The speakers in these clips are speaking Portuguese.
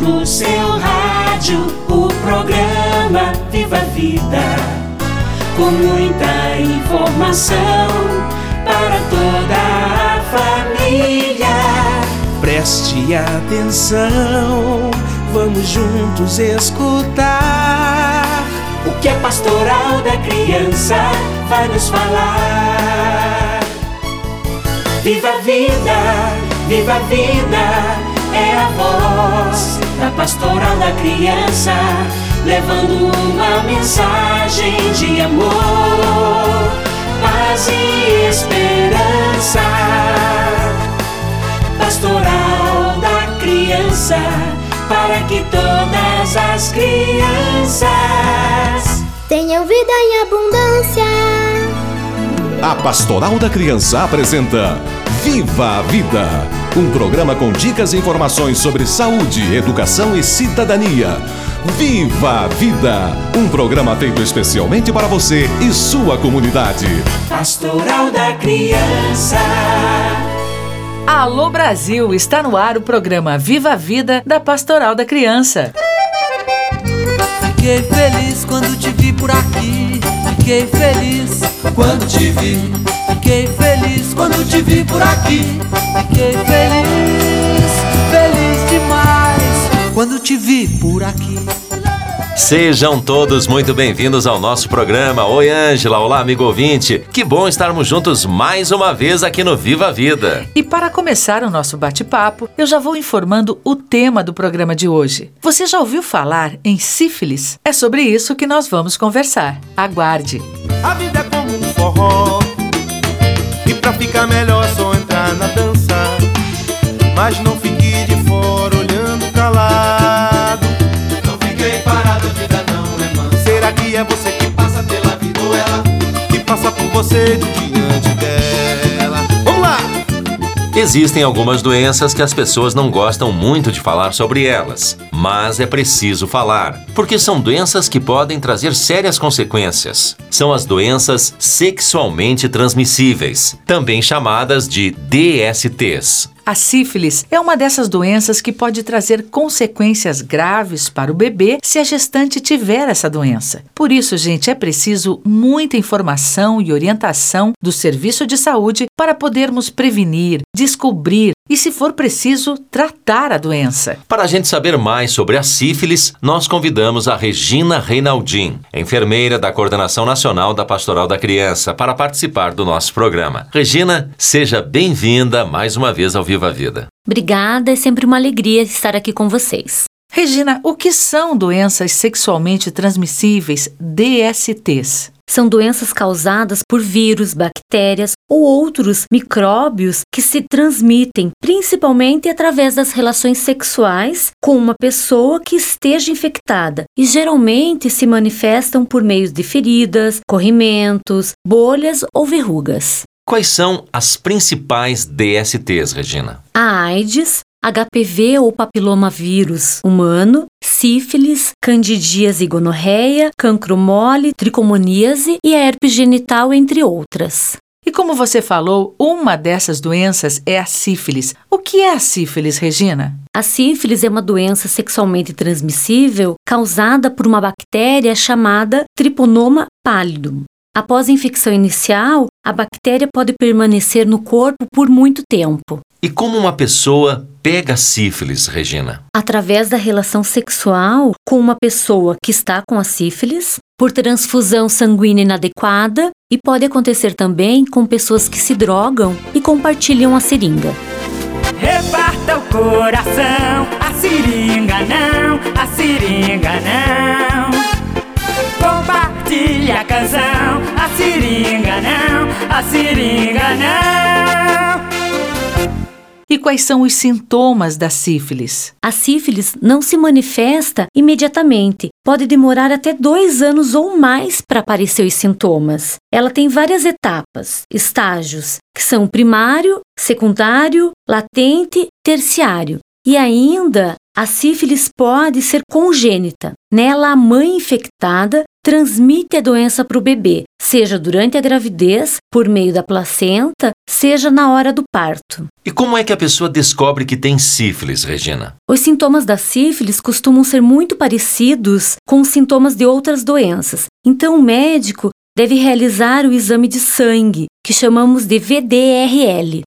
no seu rádio o programa Viva a Vida, com muita informação para toda a família. Preste atenção, vamos juntos escutar o que a Pastoral da Criança vai nos falar. Viva a vida, viva a vida, é a voz da Pastoral da Criança, levando uma mensagem de amor, paz e esperança. Pastoral da Criança, para que todas as crianças tenham vida em abundância. A Pastoral da Criança apresenta Viva a Vida, um programa com dicas e informações sobre saúde, educação e cidadania. Viva a Vida, um programa feito especialmente para você e sua comunidade. Pastoral da Criança. Alô Brasil, está no ar o programa Viva a Vida da Pastoral da Criança. Fiquei feliz quando te vi por aqui. Fiquei feliz quando te vi. Fiquei feliz quando te vi por aqui. Fiquei feliz, feliz demais quando te vi por aqui. Sejam todos muito bem-vindos ao nosso programa. Oi, Ângela. Olá, amigo ouvinte. Que bom estarmos juntos mais uma vez aqui no Viva a Vida. E para começar o nosso bate-papo, eu já vou informando o tema do programa de hoje. Você já ouviu falar em sífilis? É sobre isso que nós vamos conversar. Aguarde. A vida é como um forró, e pra ficar melhor é só entrar na dança. Mas não fique de fora olhando calado. Não fiquei parado, a vida não é mansa. Será que é você que passa pela vida ou ela que passa por você diante dela? Vamos lá! Existem algumas doenças que as pessoas não gostam muito de falar sobre elas, mas é preciso falar, porque são doenças que podem trazer sérias consequências. São as doenças sexualmente transmissíveis, também chamadas de DSTs. A sífilis é uma dessas doenças que pode trazer consequências graves para o bebê se a gestante tiver essa doença. Por isso, gente, é preciso muita informação e orientação do serviço de saúde para podermos prevenir, descobrir e, se for preciso, tratar a doença. Para a gente saber mais sobre a sífilis, nós convidamos a Regina Reinaldin, enfermeira da Coordenação Nacional da Pastoral da Criança, para participar do nosso programa. Regina, seja bem-vinda mais uma vez ao Viva a Vida. Obrigada, é sempre uma alegria estar aqui com vocês. Regina, o que são doenças sexualmente transmissíveis, DSTs? São doenças causadas por vírus, bactérias ou outros micróbios que se transmitem principalmente através das relações sexuais com uma pessoa que esteja infectada e geralmente se manifestam por meio de feridas, corrimentos, bolhas ou verrugas. Quais são as principais DSTs, Regina? A AIDS, HPV ou papilomavírus humano, sífilis, candidíase e gonorreia, cancro mole, tricomoníase e a herpes genital, entre outras. E como você falou, uma dessas doenças é a sífilis. O que é a sífilis, Regina? A sífilis é uma doença sexualmente transmissível causada por uma bactéria chamada Treponema pallidum. Após a infecção inicial, a bactéria pode permanecer no corpo por muito tempo. E como uma pessoa pega sífilis, Regina? Através da relação sexual com uma pessoa que está com a sífilis, por transfusão sanguínea inadequada e pode acontecer também com pessoas que se drogam e compartilham a seringa. Reparta o coração, a seringa não, a seringa não. Compartilhe a canção, a seringa não, a seringa não. E quais são os sintomas da sífilis? A sífilis não se manifesta imediatamente. Pode demorar até 2 anos ou mais para aparecer os sintomas. Ela tem várias etapas, estágios, que são primário, secundário, latente, terciário. E ainda, a sífilis pode ser congênita. Nela, a mãe infectada transmite a doença para o bebê, seja durante a gravidez, por meio da placenta, seja na hora do parto. E como é que a pessoa descobre que tem sífilis, Regina? Os sintomas da sífilis costumam ser muito parecidos com os sintomas de outras doenças. Então, o médico deve realizar o exame de sangue, que chamamos de VDRL.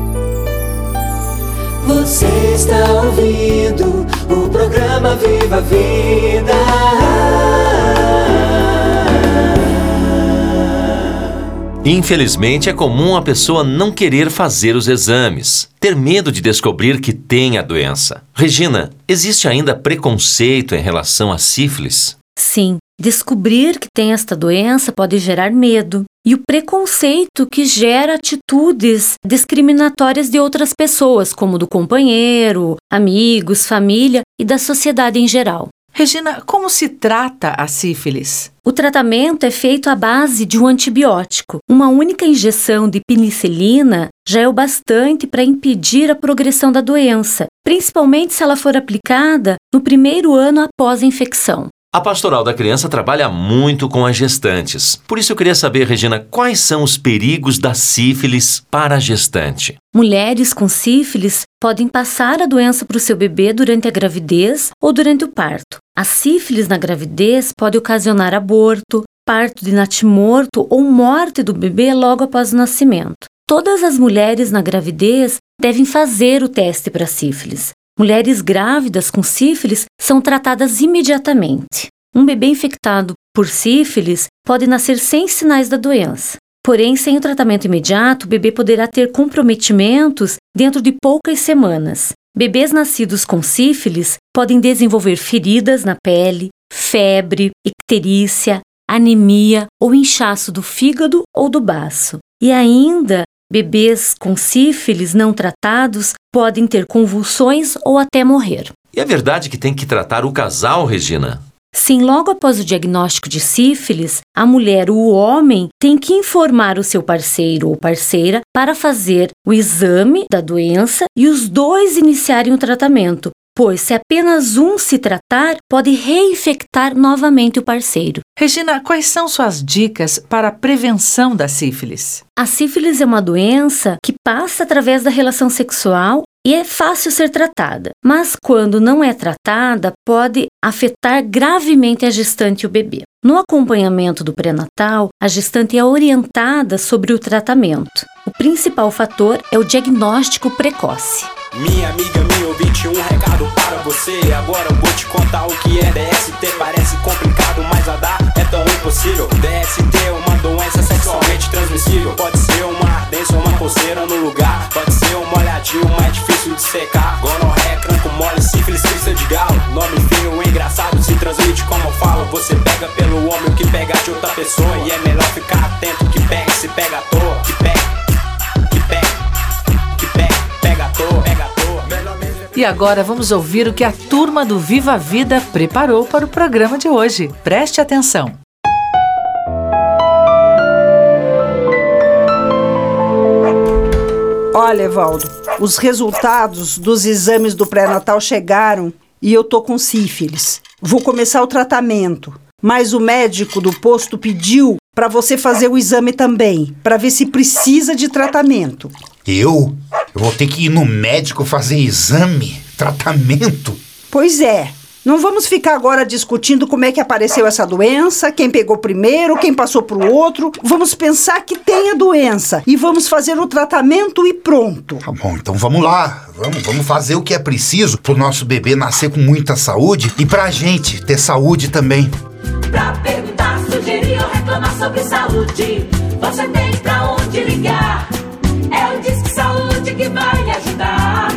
Você está ouvindo o programa Viva a Vida. Infelizmente, é comum a pessoa não querer fazer os exames, ter medo de descobrir que tem a doença. Regina, existe ainda preconceito em relação à sífilis? Sim, descobrir que tem esta doença pode gerar medo. E o preconceito que gera atitudes discriminatórias de outras pessoas, como do companheiro, amigos, família e da sociedade em geral. Regina, como se trata a sífilis? O tratamento é feito à base de um antibiótico. Uma única injeção de penicilina já é o bastante para impedir a progressão da doença, principalmente se ela for aplicada no primeiro ano após a infecção. A Pastoral da Criança trabalha muito com as gestantes. Por isso eu queria saber, Regina, quais são os perigos da sífilis para a gestante? Mulheres com sífilis podem passar a doença para o seu bebê durante a gravidez ou durante o parto. A sífilis na gravidez pode ocasionar aborto, parto de natimorto ou morte do bebê logo após o nascimento. Todas as mulheres na gravidez devem fazer o teste para sífilis. Mulheres grávidas com sífilis são tratadas imediatamente. Um bebê infectado por sífilis pode nascer sem sinais da doença. Porém, sem o tratamento imediato, o bebê poderá ter comprometimentos dentro de poucas semanas. Bebês nascidos com sífilis podem desenvolver feridas na pele, febre, icterícia, anemia ou inchaço do fígado ou do baço. E ainda, bebês com sífilis não tratados podem ter convulsões ou até morrer. E é verdade que tem que tratar o casal, Regina? Sim, logo após o diagnóstico de sífilis, a mulher ou o homem tem que informar o seu parceiro ou parceira para fazer o exame da doença e os dois iniciarem o tratamento, pois se apenas um se tratar, pode reinfectar novamente o parceiro. Regina, quais são suas dicas para a prevenção da sífilis? A sífilis é uma doença que passa através da relação sexual e é fácil ser tratada, mas quando não é tratada, pode afetar gravemente a gestante e o bebê. No acompanhamento do pré-natal, a gestante é orientada sobre o tratamento. O principal fator é o diagnóstico precoce. Minha amiga, me ouvinte, um recado para você. Agora eu vou te contar o que é DST. Parece complicado, mas a dar é tão impossível. DST é uma doença sexualmente transmissível. Pode ser uma ardência ou uma coceira no lugar. Pode ser um molhadinho mais difícil de secar. Gonorreia, cranco mole, sífilis, crista de galo. Nome feio, engraçado, se transmite como eu falo. Você pega pelo homem o que pega de outra pessoa. E é melhor ficar atento que pega, se pega à toa. Que pega, pega à toa, pega à toa. E agora vamos ouvir o que a turma do Viva a Vida preparou para o programa de hoje. Preste atenção. Olha, Evaldo, os resultados dos exames do pré-natal chegaram e eu tô com sífilis. Vou começar o tratamento, mas o médico do posto pediu para você fazer o exame também, para ver se precisa de tratamento. Eu vou ter que ir no médico fazer exame? Tratamento? Pois é. Não vamos ficar agora discutindo como é que apareceu essa doença, quem pegou primeiro, quem passou pro outro. Vamos pensar que tem a doença e vamos fazer o tratamento e pronto. Tá bom, então vamos lá. Vamos fazer o que é preciso pro nosso bebê nascer com muita saúde e pra gente ter saúde também. Pra perguntar, sugerir ou reclamar sobre saúde, você tem pra onde ligar. É o Disque Saúde que vai lhe ajudar.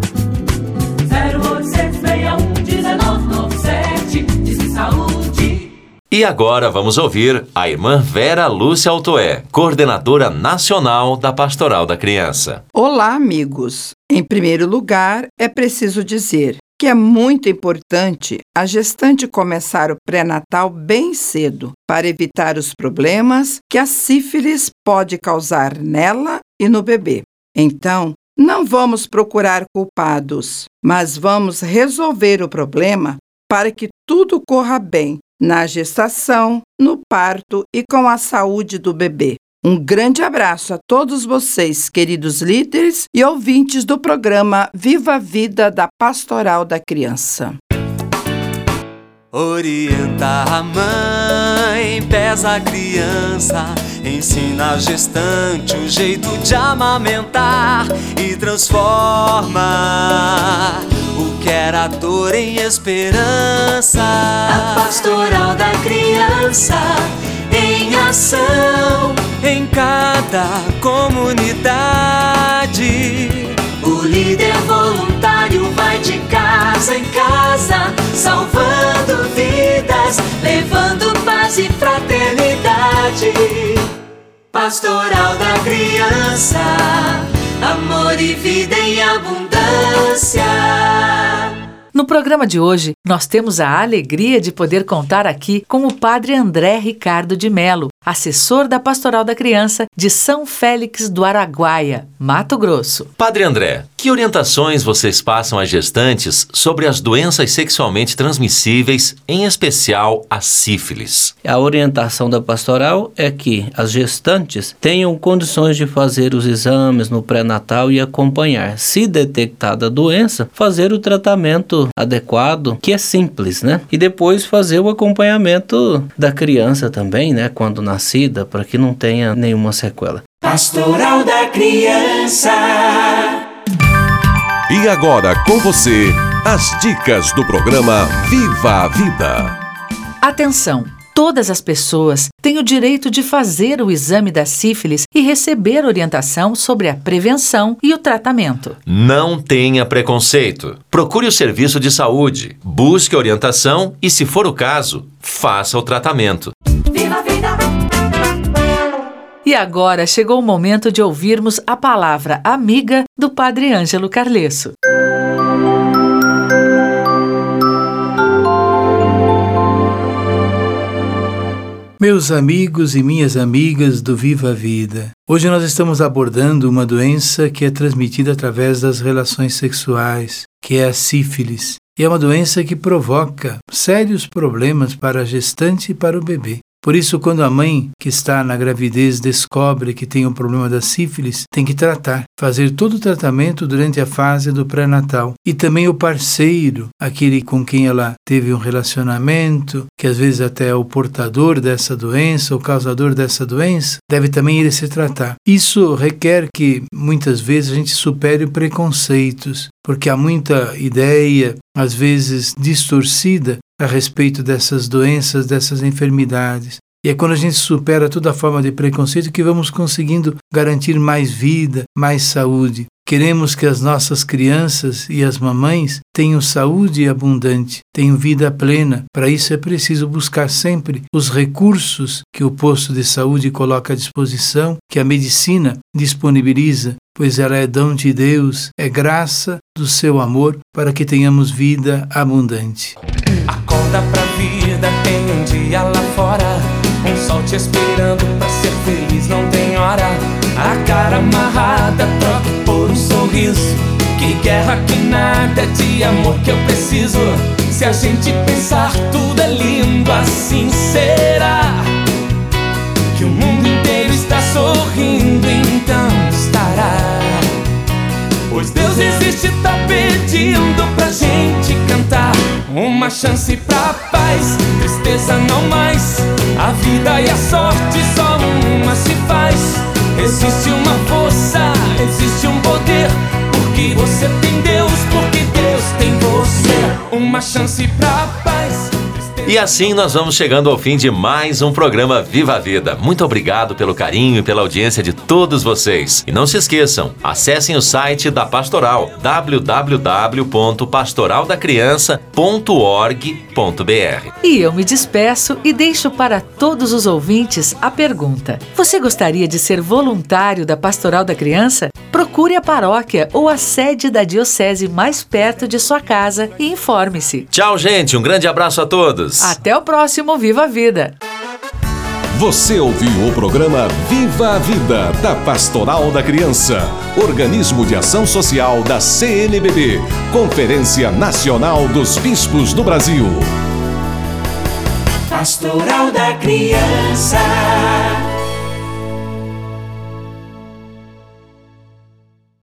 0800 61 1997, Disque Saúde. E agora vamos ouvir a irmã Vera Lúcia Altoé, coordenadora nacional da Pastoral da Criança. Olá, amigos! Em primeiro lugar, é preciso dizer que é muito importante a gestante começar o pré-natal bem cedo para evitar os problemas que a sífilis pode causar nela e no bebê. Então, não vamos procurar culpados, mas vamos resolver o problema para que tudo corra bem na gestação, no parto e com a saúde do bebê. Um grande abraço a todos vocês, queridos líderes e ouvintes do programa Viva a Vida da Pastoral da Criança. Orienta a mãe, pesa a criança, ensina a gestante o jeito de amamentar e transforma o que era dor em esperança. A Pastoral da Criança em ação em cada comunidade. O líder voluntário vai de casa em casa, salvando vidas, levando paz e fraternidade. Pastoral da Criança, amor e vida em abundância. No programa de hoje, nós temos a alegria de poder contar aqui com o Padre André Ricardo de Melo, assessor da Pastoral da Criança de São Félix do Araguaia, Mato Grosso. Padre André, que orientações vocês passam às gestantes sobre as doenças sexualmente transmissíveis, em especial a sífilis? A orientação da pastoral é que as gestantes tenham condições de fazer os exames no pré-natal e acompanhar. Se detectada a doença, fazer o tratamento adequado, que é simples, né? E depois fazer o acompanhamento da criança também, né? Quando nascida, para que não tenha nenhuma sequela. Pastoral da Criança. E agora com você, as dicas do programa Viva a Vida. Atenção! Todas as pessoas têm o direito de fazer o exame da sífilis e receber orientação sobre a prevenção e o tratamento. Não tenha preconceito. Procure o serviço de saúde, busque orientação e, se for o caso, faça o tratamento. Viva a vida! E agora chegou o momento de ouvirmos a palavra amiga do Padre Ângelo Carlesso. Meus amigos e minhas amigas do Viva a Vida, hoje nós estamos abordando uma doença que é transmitida através das relações sexuais, que é a sífilis. E é uma doença que provoca sérios problemas para a gestante e para o bebê. Por isso, quando a mãe que está na gravidez descobre que tem o problema da sífilis, tem que tratar, fazer todo o tratamento durante a fase do pré-natal. E também o parceiro, aquele com quem ela teve um relacionamento, que às vezes até é o portador dessa doença, o causador dessa doença, deve também ir se tratar. Isso requer que, muitas vezes, a gente supere preconceitos, porque há muita ideia, às vezes distorcida, a respeito dessas doenças, dessas enfermidades. E é quando a gente supera toda forma de preconceito que vamos conseguindo garantir mais vida, mais saúde. Queremos que as nossas crianças e as mamães tenham saúde abundante, tenham vida plena. Para isso é preciso buscar sempre os recursos que o posto de saúde coloca à disposição, que a medicina disponibiliza, pois ela é dom de Deus, é graça do seu amor para que tenhamos vida abundante. Acorda pra vida, tem um dia lá fora, um sol te esperando pra ser feliz, não tem hora. A cara amarrada, troque por um sorriso. Que guerra, que nada, de amor que eu preciso. Se a gente pensar tudo é lindo, assim será. Que o mundo inteiro está sorrindo, então estará. Pois Deus existe, tá pedindo pra gente cantar. Uma chance pra paz, tristeza não mais. A vida e a sorte só uma se faz. Existe uma força, existe um poder. Porque você tem Deus, porque Deus tem você. Uma chance pra paz. E assim nós vamos chegando ao fim de mais um programa Viva a Vida. Muito obrigado pelo carinho e pela audiência de todos vocês. E não se esqueçam, acessem o site da Pastoral, www.pastoraldacriança.org.br. E eu me despeço e deixo para todos os ouvintes a pergunta: você gostaria de ser voluntário da Pastoral da Criança? Procure a paróquia ou a sede da diocese mais perto de sua casa e informe-se. Tchau, gente. Um grande abraço a todos. Até o próximo Viva a Vida. Você ouviu o programa Viva a Vida, da Pastoral da Criança, organismo de ação social da CNBB, Conferência Nacional dos Bispos do Brasil. Pastoral da Criança.